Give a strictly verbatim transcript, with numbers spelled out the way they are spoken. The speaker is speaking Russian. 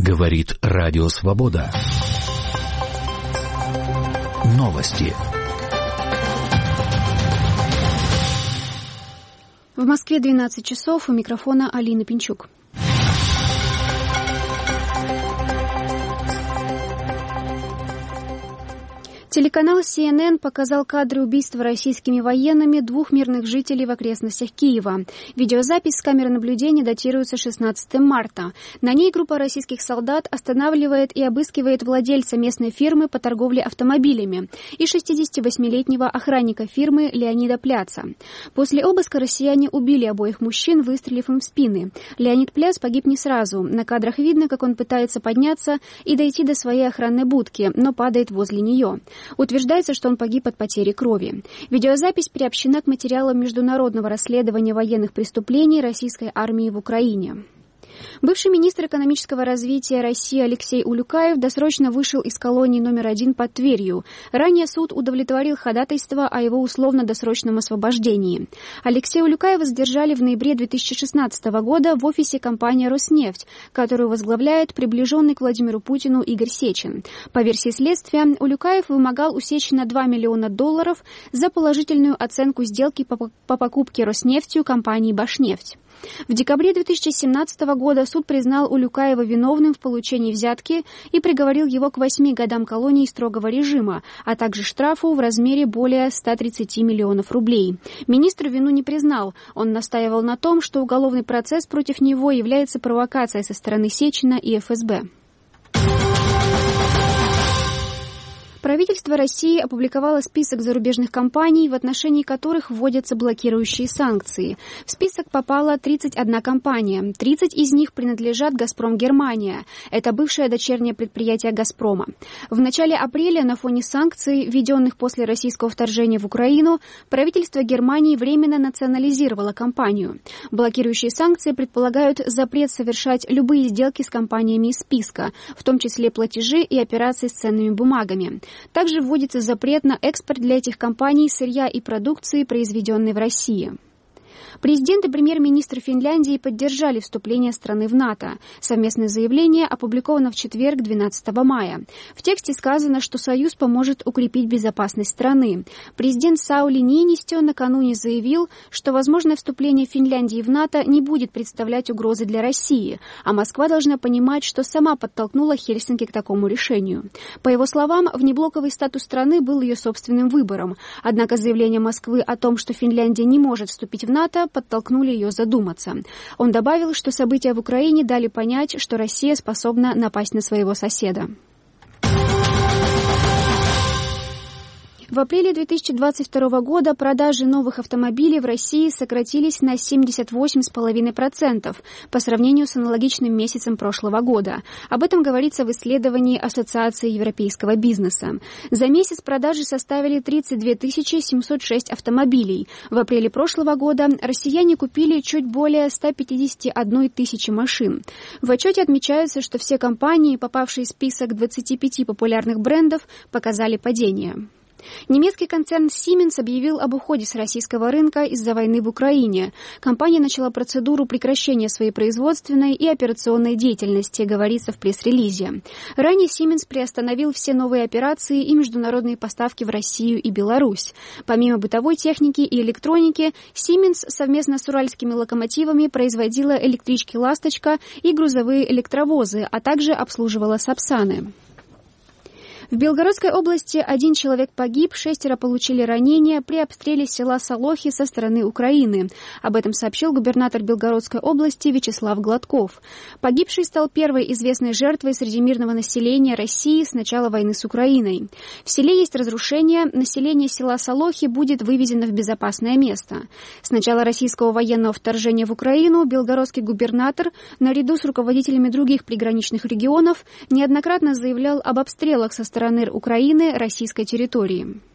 Говорит Радио Свобода. Новости. В Москве двенадцать часов, у микрофона Алина Пинчук. Телеканал Си Эн Эн показал кадры убийства российскими военными двух мирных жителей в окрестностях Киева. Видеозапись с камеры наблюдения датируется шестнадцатого марта. На ней группа российских солдат останавливает и обыскивает владельца местной фирмы по торговле автомобилями и шестидесятивосьмилетнего охранника фирмы Леонида Пляца. После обыска россияне убили обоих мужчин, выстрелив им в спины. Леонид Пляц погиб не сразу. На кадрах видно, как он пытается подняться и дойти до своей охранной будки, но падает возле нее. Утверждается, что он погиб от потери крови. Видеозапись приобщена к материалам международного расследования военных преступлений российской армии в Украине. Бывший министр экономического развития России Алексей Улюкаев досрочно вышел из колонии номер один под Тверью. Ранее суд удовлетворил ходатайство о его условно-досрочном освобождении. Алексея Улюкаева задержали в ноябре две тысячи шестнадцатого года в офисе компании «Роснефть», которую возглавляет приближенный к Владимиру Путину Игорь Сечин. По версии следствия, Улюкаев вымогал у Сечина два миллиона долларов за положительную оценку сделки по, по покупке Роснефтью компании «Башнефть». В декабре две тысячи семнадцатого года суд признал Улюкаева виновным в получении взятки и приговорил его к восьми годам колонии строгого режима, а также штрафу в размере более ста тридцати миллионов рублей. Министр вину не признал. Он настаивал на том, что уголовный процесс против него является провокацией со стороны Сечина и эф эс бэ. Правительство России опубликовало список зарубежных компаний, в отношении которых вводятся блокирующие санкции. В список попала тридцать одна компания. тридцать из них принадлежат «Газпром Германия». Это бывшее дочернее предприятие «Газпрома». В начале апреля на фоне санкций, введенных после российского вторжения в Украину, правительство Германии временно национализировало компанию. Блокирующие санкции предполагают запрет совершать любые сделки с компаниями из списка, в том числе платежи и операции с ценными бумагами. Также вводится запрет на экспорт для этих компаний сырья и продукции, произведенной в России. Президент и премьер-министр Финляндии поддержали вступление страны в НАТО. Совместное заявление опубликовано в четверг, двенадцатого мая. В тексте сказано, что Союз поможет укрепить безопасность страны. Президент Саули Ниинистё накануне заявил, что возможное вступление Финляндии в НАТО не будет представлять угрозы для России, а Москва должна понимать, что сама подтолкнула Хельсинки к такому решению. По его словам, внеблоковый статус страны был ее собственным выбором. Однако заявление Москвы о том, что Финляндия не может вступить в НАТО, подтолкнули ее задуматься. Он добавил, что события в Украине дали понять, что Россия способна напасть на своего соседа. В апреле две тысячи двадцать второго года продажи новых автомобилей в России сократились на семьдесят восемь целых пять десятых процента по сравнению с аналогичным месяцем прошлого года. Об этом говорится в исследовании Ассоциации европейского бизнеса. За месяц продажи составили тридцать две тысячи семьсот шесть автомобилей. В апреле прошлого года россияне купили чуть более ста пятидесяти одной тысячи машин. В отчете отмечается, что все компании, попавшие в список двадцати пяти популярных брендов, показали падение. Немецкий концерн Siemens объявил об уходе с российского рынка из-за войны в Украине. Компания начала процедуру прекращения своей производственной и операционной деятельности, говорится в пресс-релизе. Ранее Siemens приостановил все новые операции и международные поставки в Россию и Беларусь. Помимо бытовой техники и электроники, Siemens совместно с уральскими локомотивами производила электрички «Ласточка» и грузовые электровозы, а также обслуживала «Сапсаны». В Белгородской области один человек погиб, шестеро получили ранения при обстреле села Солохи со стороны Украины. Об этом сообщил губернатор Белгородской области Вячеслав Гладков. Погибший стал первой известной жертвой среди мирного населения России с начала войны с Украиной. В селе есть разрушения, население села Солохи будет вывезено в безопасное место. С начала российского военного вторжения в Украину белгородский губернатор, наряду с руководителями других приграничных регионов, неоднократно заявлял об обстрелах со стороны стороны Украины российской территории.